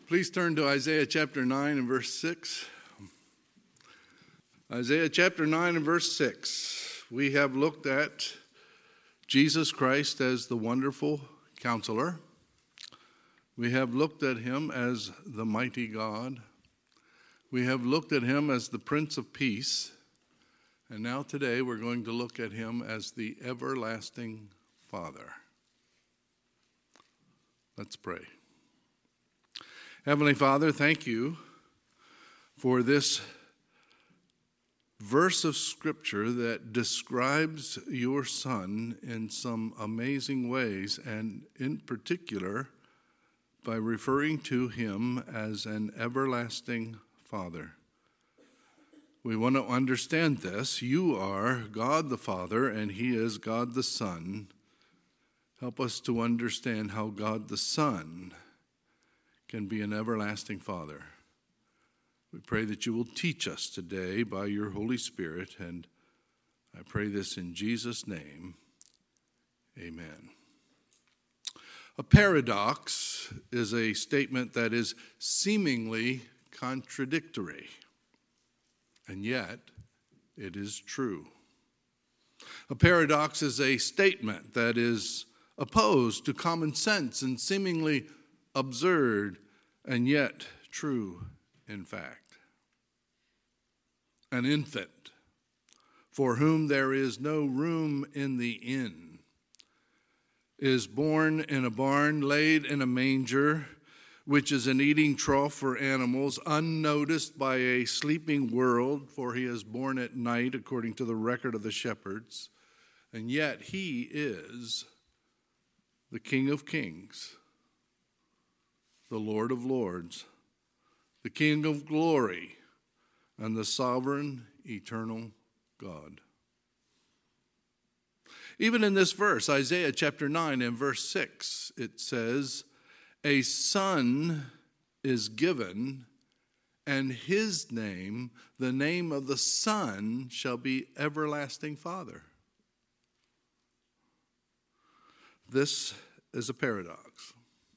Please turn to Isaiah chapter 9 and verse 6. Isaiah chapter 9 and verse 6. We have looked at Jesus Christ as the wonderful counselor. We have looked at him as the mighty God. We have looked at him as the Prince of Peace. And now today we're going to look at him as the everlasting Father. Let's pray. Heavenly Father, thank you for this verse of Scripture that describes your Son in some amazing ways, and in particular by referring to him as an everlasting Father. We want to understand this. You are God the Father, and he is God the Son. Help us to understand how God the Son can be an everlasting Father. We pray that you will teach us today by your Holy Spirit, and I pray this in Jesus' name. Amen. A paradox is a statement that is seemingly contradictory, and yet it is true. A paradox is a statement that is opposed to common sense and seemingly absurd, and yet true in fact. An infant for whom there is no room in the inn is born in a barn laid in a manger, which is an eating trough for animals, unnoticed by a sleeping world, for he is born at night according to the record of the shepherds, and yet he is the King of Kings, the Lord of Lords, the King of glory, and the sovereign, eternal God. Even in this verse, Isaiah chapter 9 and verse 6, it says, "A son is given, and his name, the name of the Son, shall be Everlasting Father." This is a paradox.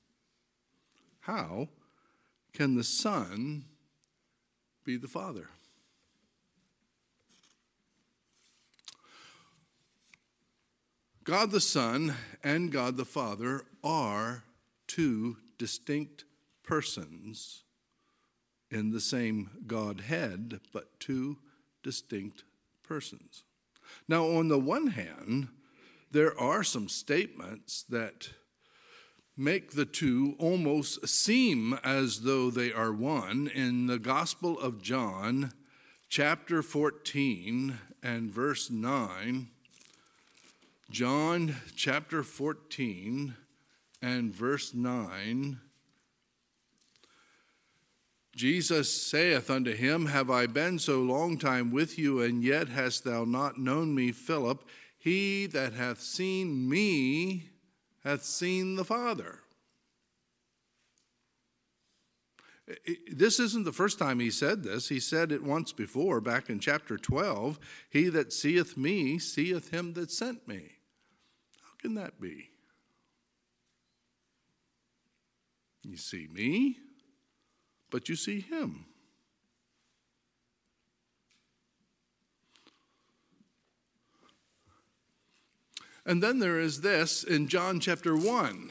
How can the Son be the Father? God the Son and God the Father are two distinct persons in the same Godhead, but two distinct persons. Now, on the one hand, there are some statements that make the two almost seem as though they are one. In the Gospel of John, chapter 14 and verse 9, John chapter 14 and verse 9, Jesus saith unto him, "Have I been so long time with you, and yet hast thou not known me, Philip? He that hath seen me hath seen the Father." This isn't the first time he said this. He said it once before, back in chapter 12. "He that seeth me seeth him that sent me." How can that be? You see me, but you see him. And then there is this in John chapter 1,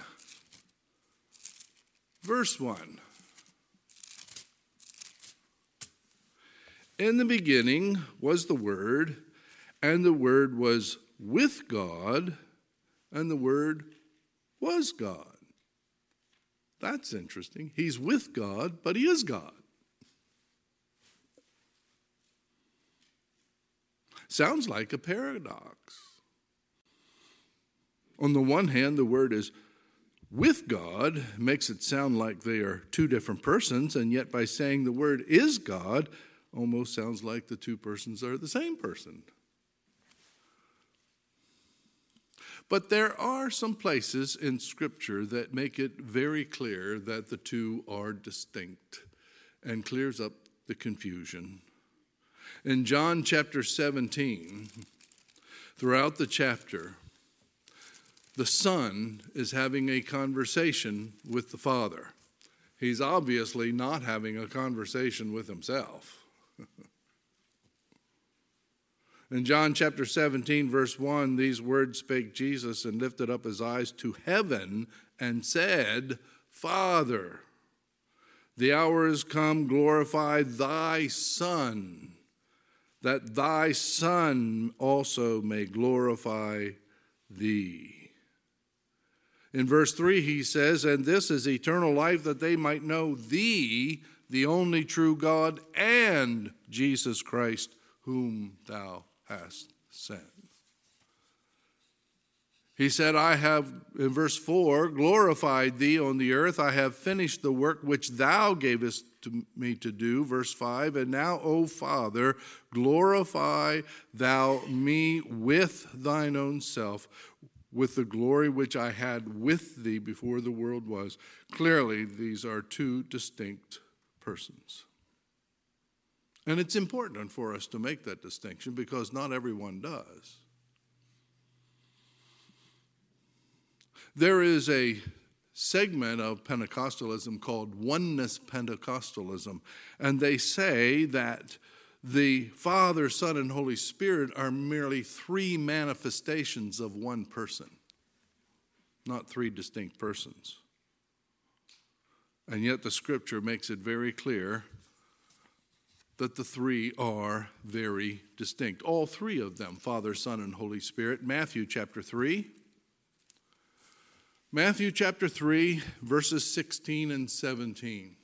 verse 1. "In the beginning was the Word, and the Word was with God, and the Word was God." That's interesting. He's with God, but he is God. Sounds like a paradox. On the one hand, the Word is with God, makes it sound like they are two different persons, and yet by saying the Word is God, almost sounds like the two persons are the same person. But there are some places in Scripture that make it very clear that the two are distinct and clears up the confusion. In John chapter 17, throughout the chapter, the Son is having a conversation with the Father. He's obviously not having a conversation with himself. In John chapter 17, verse 1, these words spake Jesus and lifted up his eyes to heaven and said, Father, the hour is come, glorify thy Son, that thy Son also may glorify thee. In verse 3 he says, and this is eternal life, that they might know thee, the only true God, and Jesus Christ, whom thou hast sent. He said, I have, in verse 4, glorified thee on the earth. I have finished the work which thou gavest to me to do. Verse 5, and now, O Father, glorify thou me with thine own self, with the glory which I had with thee before the world was. Clearly, these are two distinct persons. And it's important for us to make that distinction because not everyone does. There is a segment of Pentecostalism called Oneness Pentecostalism, and they say that the Father, Son, and Holy Spirit are merely three manifestations of one person, not three distinct persons. And yet the Scripture makes it very clear that the three are very distinct. All three of them, Father, Son, and Holy Spirit. Matthew chapter 3. Matthew chapter 3, verses 16 and 17.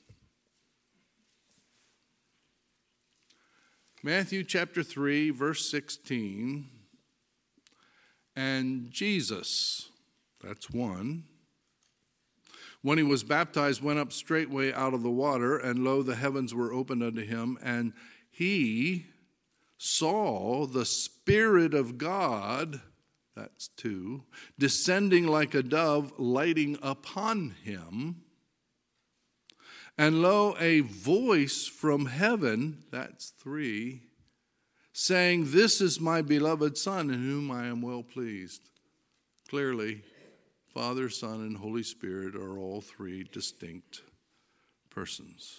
Matthew chapter 3, verse 16. And Jesus, that's one, when he was baptized, went up straightway out of the water, and lo, the heavens were opened unto him, and he saw the Spirit of God, that's two, descending like a dove, lighting upon him. And lo, a voice from heaven, that's three, saying, This is my beloved Son, in whom I am well pleased. Clearly, Father, Son, and Holy Spirit are all three distinct persons.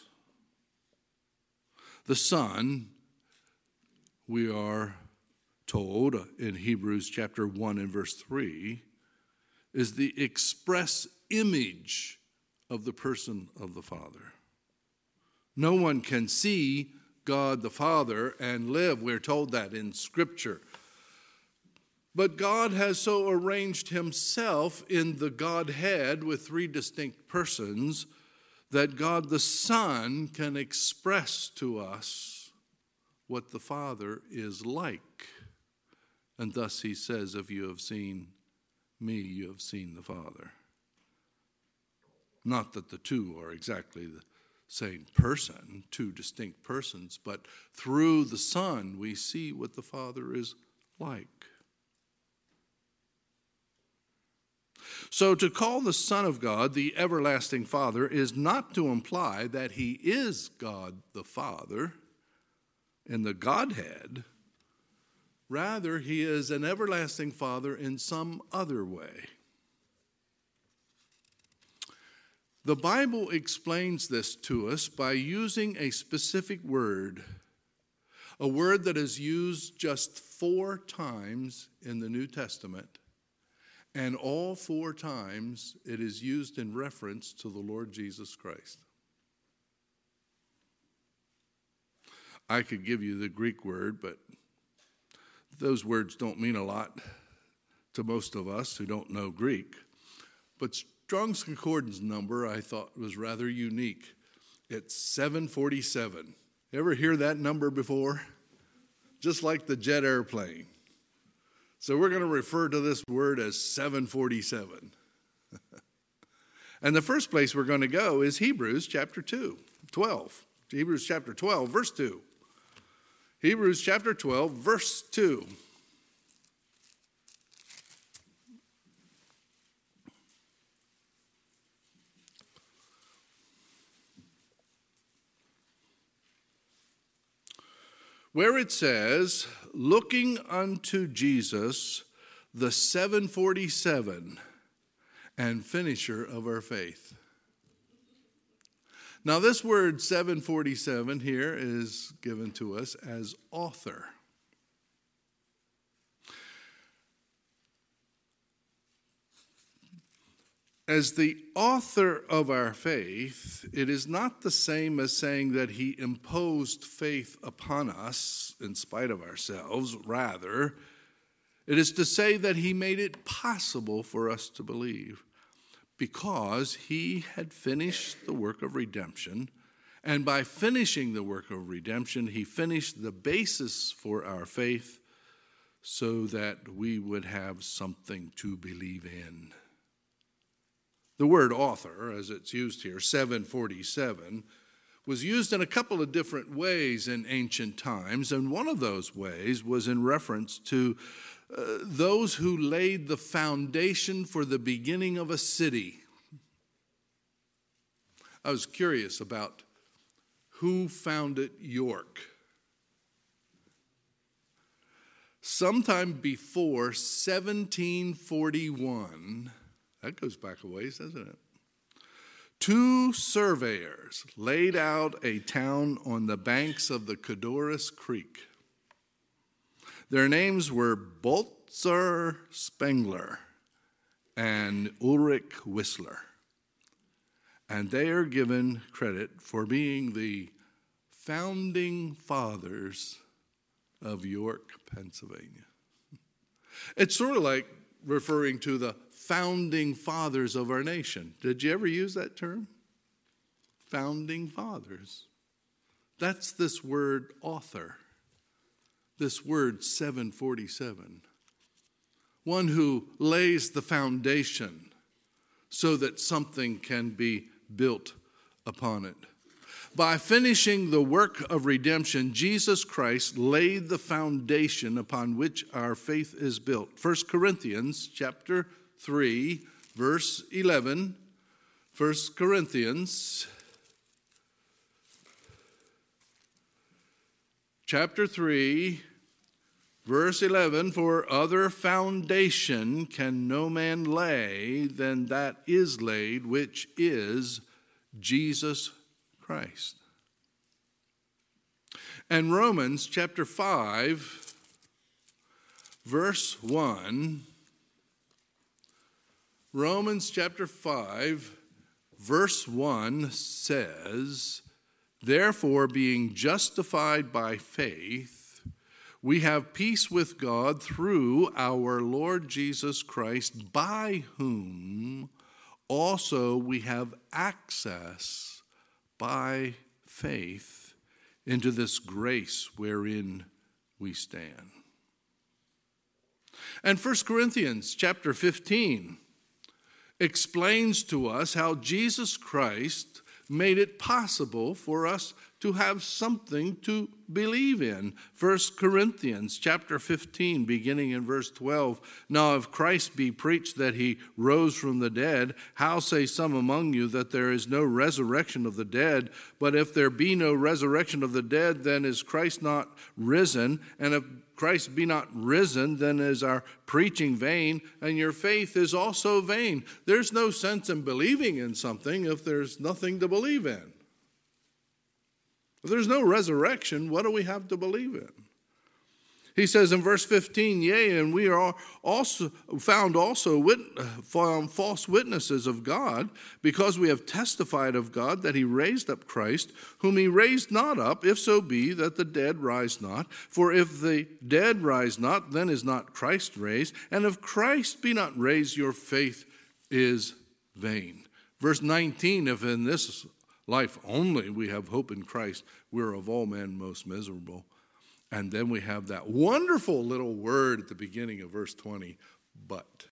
The Son, we are told in Hebrews chapter 1 and verse 3, is the express image of the person of the Father. No one can see God the Father and live. We're told that in Scripture. But God has so arranged himself in the Godhead with three distinct persons that God the Son can express to us what the Father is like. And thus he says, if you have seen me, you have seen the Father. Not that the two are exactly the same person, two distinct persons, but through the Son we see what the Father is like. So to call the Son of God the everlasting Father is not to imply that he is God the Father in the Godhead. Rather, he is an everlasting Father in some other way. The Bible explains this to us by using a specific word, a word that is used just 4 times in the New Testament, and all 4 times it is used in reference to the Lord Jesus Christ. I could give you the Greek word, but those words don't mean a lot to most of us who don't know Greek. But Strong's Concordance number I thought was rather unique. It's 747. Ever hear that number before? Just like the jet airplane. So we're going to refer to this word as 747. And the first place we're going to go is Hebrews chapter 12. Hebrews chapter 12, verse 2. Hebrews chapter 12, verse 2. Where it says, looking unto Jesus, the 747 and finisher of our faith. Now, this word 747 here is given to us as author. As the author of our faith, it is not the same as saying that he imposed faith upon us in spite of ourselves. Rather, it is to say that he made it possible for us to believe because he had finished the work of redemption. And by finishing the work of redemption, he finished the basis for our faith so that we would have something to believe in. The word author, as it's used here, 747, was used in a couple of different ways in ancient times, and one of those ways was in reference to those who laid the foundation for the beginning of a city. I was curious about who founded York. Sometime before 1741, that goes back a ways, doesn't it? 2 surveyors laid out a town on the banks of the Codorus Creek. Their names were Baltzar Spengler and Ulrich Whistler. And they are given credit for being the founding fathers of York, Pennsylvania. It's sort of like referring to the founding fathers of our nation. Did you ever use that term? Founding fathers. That's this word author. This word 747. One who lays the foundation so that something can be built upon it. By finishing the work of redemption, Jesus Christ laid the foundation upon which our faith is built. 1 Corinthians chapter 3, verse 11. 1 Corinthians chapter 3, verse 11, for other foundation can no man lay than that is laid, which is Jesus Christ. And Romans chapter 5, verse 1, Romans chapter 5, verse 1 says, therefore, being justified by faith, we have peace with God through our Lord Jesus Christ, by whom also we have access by faith into this grace wherein we stand. And 1 Corinthians chapter 15 explains to us how Jesus Christ made it possible for us to have something to believe in. 1 Corinthians chapter 15, beginning in verse 12. Now if Christ be preached that he rose from the dead, how say some among you that there is no resurrection of the dead? But if there be no resurrection of the dead, then is Christ not risen? And if Christ be not risen, then is our preaching vain, and your faith is also vain. There's no sense in believing in something if there's nothing to believe in. If there's no resurrection, what do we have to believe in? He says in verse 15, yea, and we are also found false witnesses of God, because we have testified of God that he raised up Christ, whom he raised not up, if so be that the dead rise not. For if the dead rise not, then is not Christ raised. And if Christ be not raised, your faith is vain. Verse 19, if in this life only we have hope in Christ, we're of all men most miserable. And then we have that wonderful little word at the beginning of verse 20, but.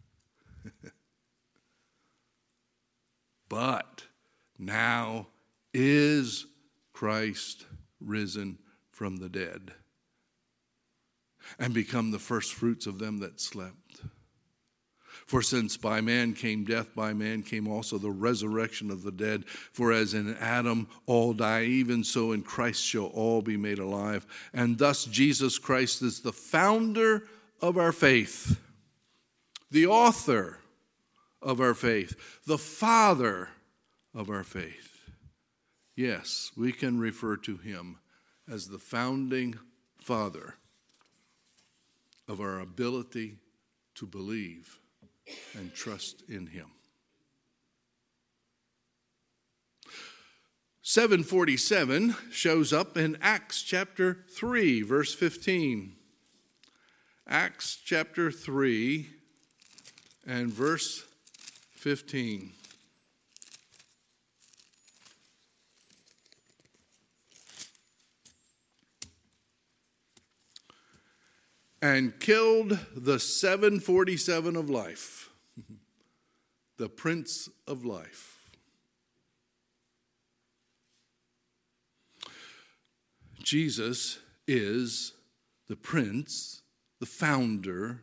But now is Christ risen from the dead and become the first fruits of them that slept. For since by man came death, by man came also the resurrection of the dead. For as in Adam all die, even so in Christ shall all be made alive. And thus Jesus Christ is the founder of our faith, the author of our faith, the father of our faith. yes, we can refer to him as the founding father of our ability to believe and trust in him. 747 shows up in Acts chapter 3, verse 15. Acts chapter 3 and verse 15. And killed the 747 of life, the Prince of Life. Jesus is the Prince, the founder,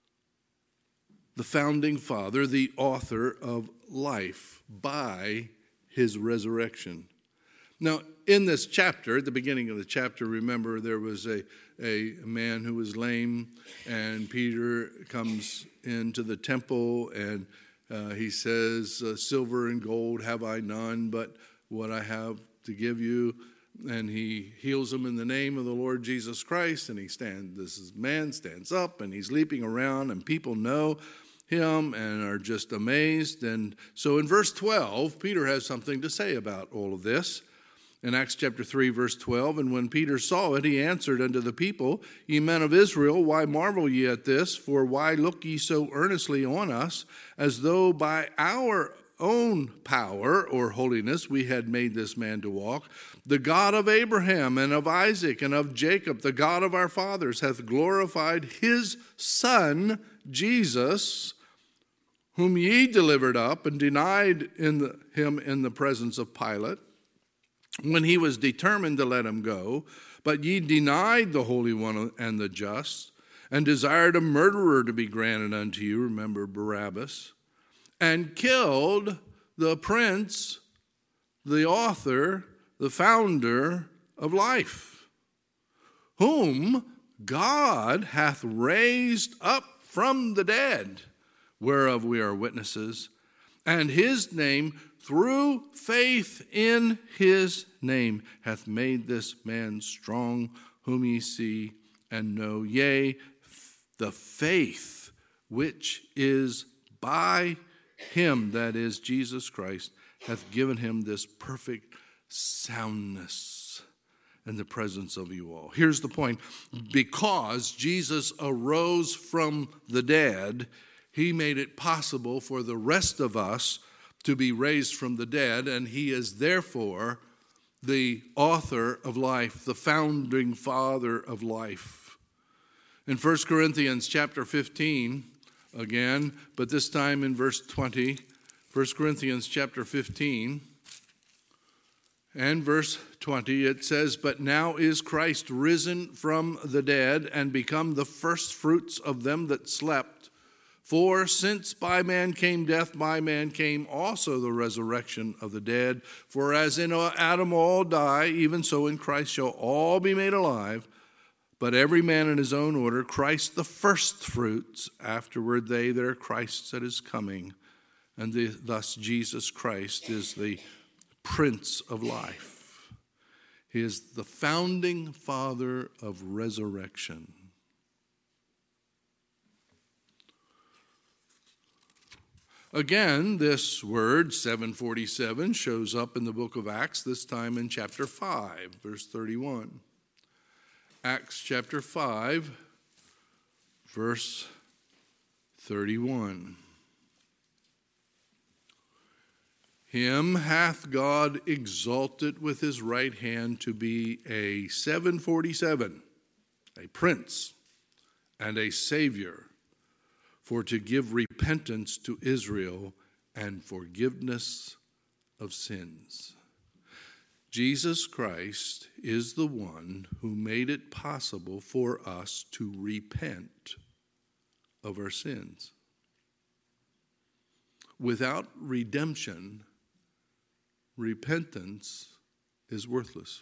the founding father, the author of life by his resurrection. Now, in this chapter, at the beginning of the chapter, remember there was a man who was lame, and Peter comes into the temple, and he says, silver and gold have I none, but what I have to give you. And he heals him in the name of the Lord Jesus Christ, and this man stands up, and he's leaping around, and people know him and are just amazed. And so in verse 12, Peter has something to say about all of this. In Acts chapter 3, verse 12, and when Peter saw it, he answered unto the people, Ye men of Israel, why marvel ye at this? For why look ye so earnestly on us, as though by our own power or holiness we had made this man to walk? The God of Abraham and of Isaac and of Jacob, the God of our fathers, hath glorified his Son, Jesus, whom ye delivered up and denied him in the presence of Pilate, when he was determined to let him go. But ye denied the Holy One and the just, and desired a murderer to be granted unto you, remember Barabbas, and killed the Prince, the author, the founder of life, whom God hath raised up from the dead, whereof we are witnesses, and his name, through faith in his name, hath made this man strong, whom ye see and know. Yea, the faith which is by him, that is Jesus Christ, hath given him this perfect soundness in the presence of you all. Here's the point. Because Jesus arose from the dead, he made it possible for the rest of us to be raised from the dead, and he is therefore the author of life, the founding father of life. In 1 Corinthians chapter 15, again, but this time in verse 20, 1 Corinthians chapter 15 and verse 20, it says, But now is Christ risen from the dead and become the firstfruits of them that slept. For since by man came death, by man came also the resurrection of the dead. For as in Adam all die, even so in Christ shall all be made alive, but every man in his own order, Christ the firstfruits, afterward they that are Christ's at his coming. And thus Jesus Christ is the Prince of life. He is the founding father of resurrection. Again, this word, 747, shows up in the book of Acts, this time in chapter 5, verse 31. Acts chapter 5, verse 31. Him hath God exalted with his right hand to be a 747, a prince and a savior, for to give repentance to Israel and forgiveness of sins. Jesus Christ is the one who made it possible for us to repent of our sins. Without redemption, repentance is worthless.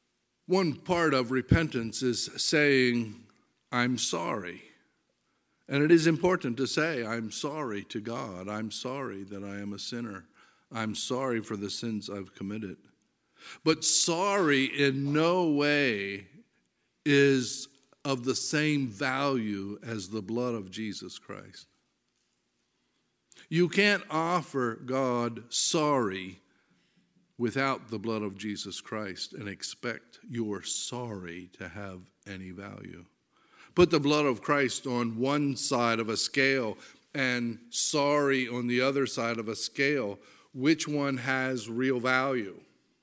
One part of repentance is saying, I'm sorry, And it is important to say, I'm sorry to God. I'm sorry that I am a sinner. I'm sorry for the sins I've committed. But sorry in no way is of the same value as the blood of Jesus Christ. You can't offer God sorry without the blood of Jesus Christ and expect your sorry to have any value. Put the blood of Christ on one side of a scale and sorry on the other side of a scale. Which one has real value?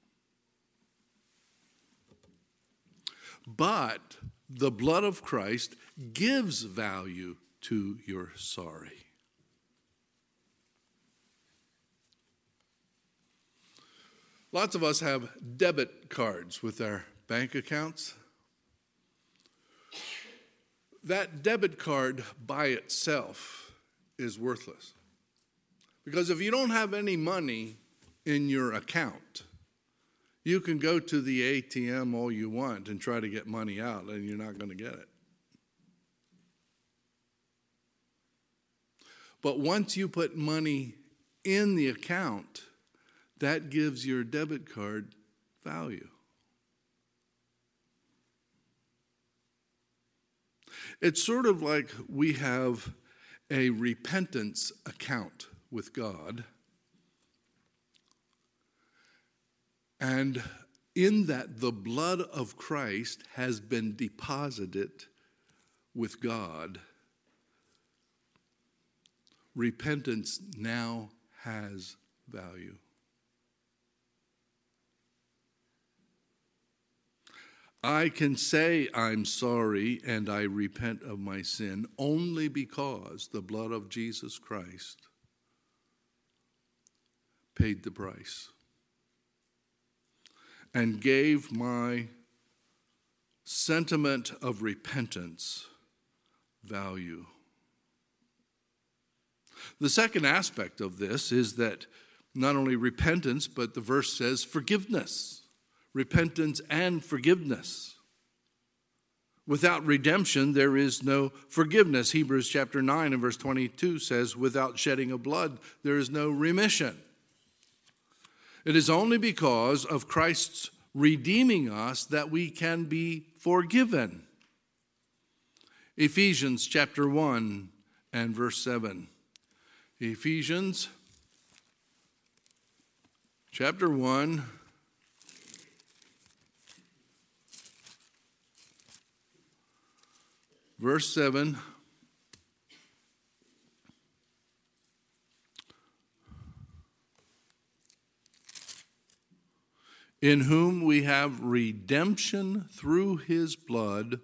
But the blood of Christ gives value to your sorry. Lots of us have debit cards with our bank accounts. That debit card by itself is worthless. Because if you don't have any money in your account, you can go to the ATM all you want and try to get money out, and you're not going to get it. But once you put money in the account, that gives your debit card value. It's sort of like we have a repentance account with God. And in that, the blood of Christ has been deposited with God. Repentance now has value. I can say I'm sorry and I repent of my sin only because the blood of Jesus Christ paid the price and gave my sentiment of repentance value. The second aspect of this is that not only repentance, but the verse says forgiveness. Repentance and forgiveness. Without redemption, there is no forgiveness. Hebrews chapter 9 and verse 22 says, without shedding of blood, there is no remission. It is only because of Christ's redeeming us that we can be forgiven. Ephesians chapter 1 and verse 7. Ephesians chapter 1 verse 7. In whom we have redemption through his blood,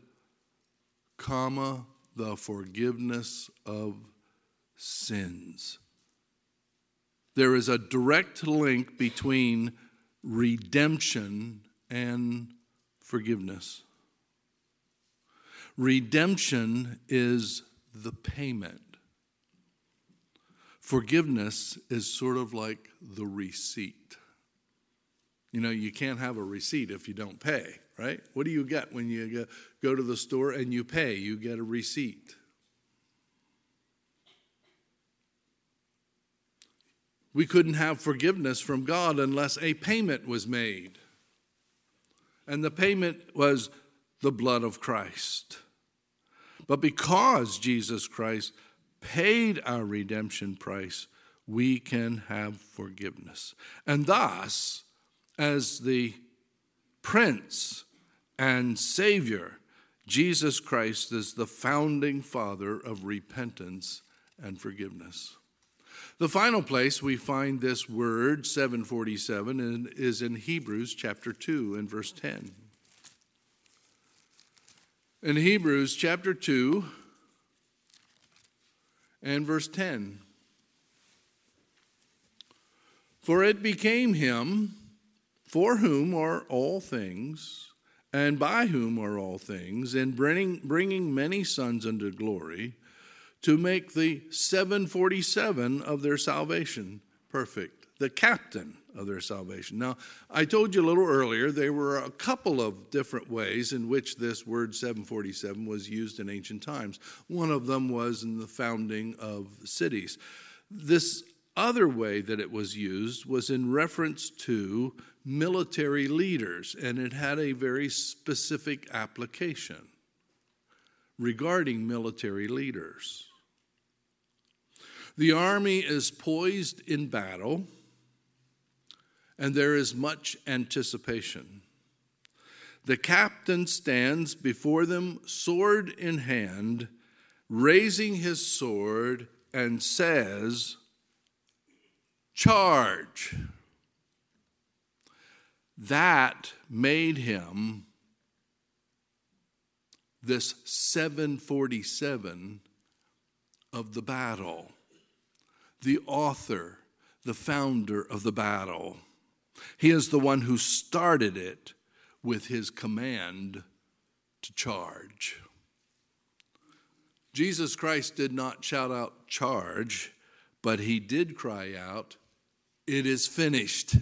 the forgiveness of sins. There is a direct link between redemption and forgiveness. Redemption is the payment. Forgiveness is sort of like the receipt. You know, you can't have a receipt if you don't pay, right? What do you get when you go to the store and you pay? You get a receipt. We couldn't have forgiveness from God unless a payment was made. And the payment was the blood of Christ. But because Jesus Christ paid our redemption price, we can have forgiveness. And thus, as the Prince and Savior, Jesus Christ is the founding father of repentance and forgiveness. The final place we find this word, 747, is in Hebrews chapter 2 and verse 10. In Hebrews chapter 2 and verse 10. For it became him, for whom are all things, and by whom are all things, in bringing many sons unto glory, to make the 747 of their salvation perfect the captain of their salvation. Now, I told you a little earlier there were a couple of different ways in which this word 747 was used in ancient times. One of them was in the founding of cities. This other way that it was used was in reference to military leaders, and it had a very specific application regarding military leaders. The army is poised in battle, and there is much anticipation. The captain stands before them, sword in hand, raising his sword, and says, "Charge." That made him this 747 of the battle, the author, the founder of the battle. He is the one who started it with his command to charge. Jesus Christ did not shout out, "Charge," but he did cry out, "It is finished."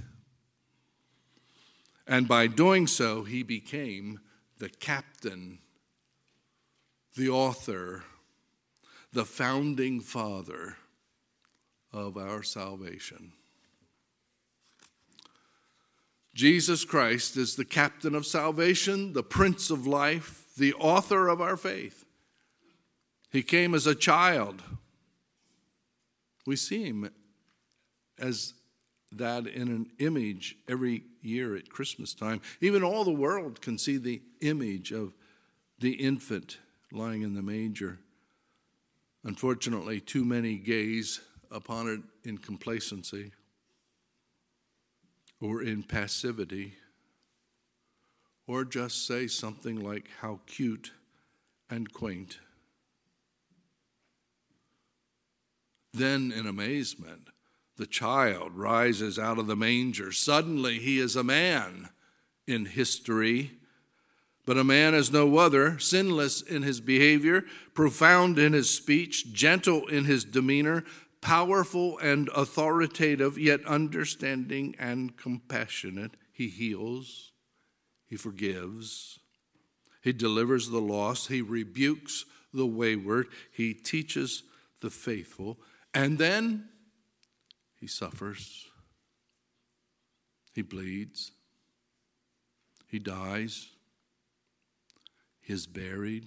And by doing so, he became the captain, the author, the founding father of our salvation. Jesus Christ is the captain of salvation, the Prince of life, the author of our faith. He came as a child. We see him as that in an image every year at Christmas time. Even all the world can see the image of the infant lying in the manger. Unfortunately, too many gaze upon it in complacency or in passivity, or just say something like, "How cute and quaint." Then in amazement, the child rises out of the manger. Suddenly he is a man in history, but a man as no other, sinless in his behavior, profound in his speech, gentle in his demeanor, powerful and authoritative, yet understanding and compassionate. He heals, he forgives, he delivers the lost, he rebukes the wayward, he teaches the faithful, and then he suffers, he bleeds, he dies, he is buried,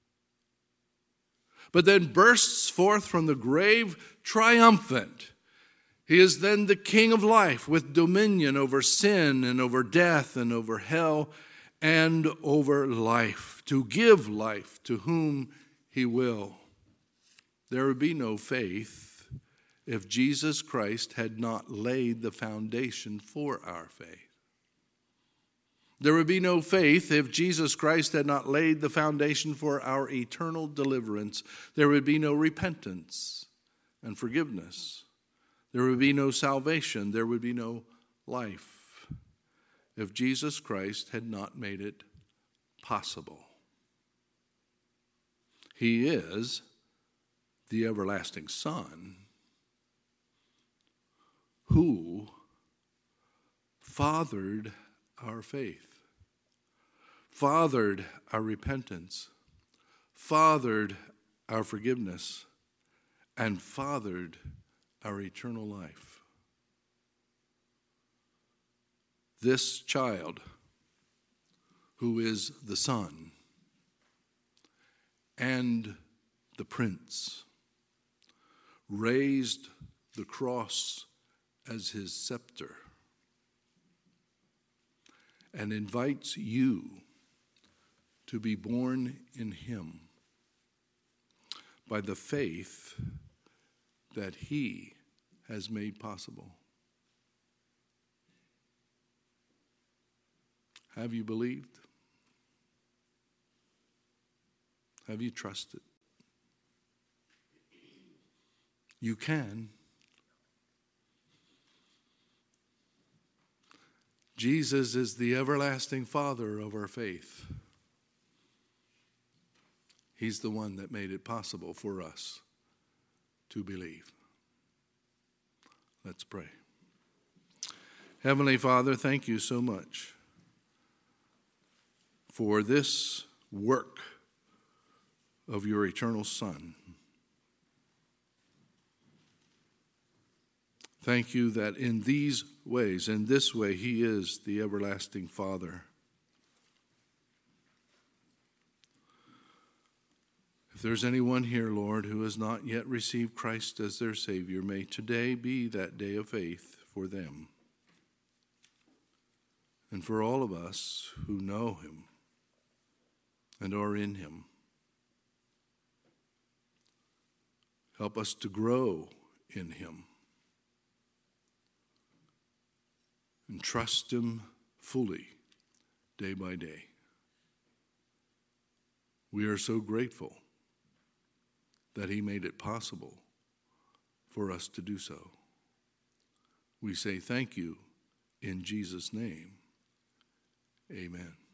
but then bursts forth from the grave triumphant. He is then the King of life with dominion over sin and over death and over hell and over life, to give life to whom he will. There would be no faith if Jesus Christ had not laid the foundation for our faith. There would be no faith if Jesus Christ had not laid the foundation for our eternal deliverance. There would be no repentance and forgiveness. There would be no salvation. There would be no life if Jesus Christ had not made it possible. He is the everlasting Son who fathered our faith, fathered our repentance, fathered our forgiveness, and fathered our eternal life. This child, who is the Son and the Prince, raised the cross as his scepter and invites you to be born in him by the faith that he has made possible. Have you believed? Have you trusted? You can. Jesus is the everlasting Father of our faith. He's the one that made it possible for us to believe. Let's pray. Heavenly Father, thank you so much for this work of your eternal Son. Thank you that in these ways, in this way, he is the everlasting Father. If there's anyone here, Lord, who has not yet received Christ as their Savior, may today be that day of faith for them. And for all of us who know him and are in him. Help us to grow in him and trust him fully day by day. We are so grateful that he made it possible for us to do so. We say thank you in Jesus' name. Amen.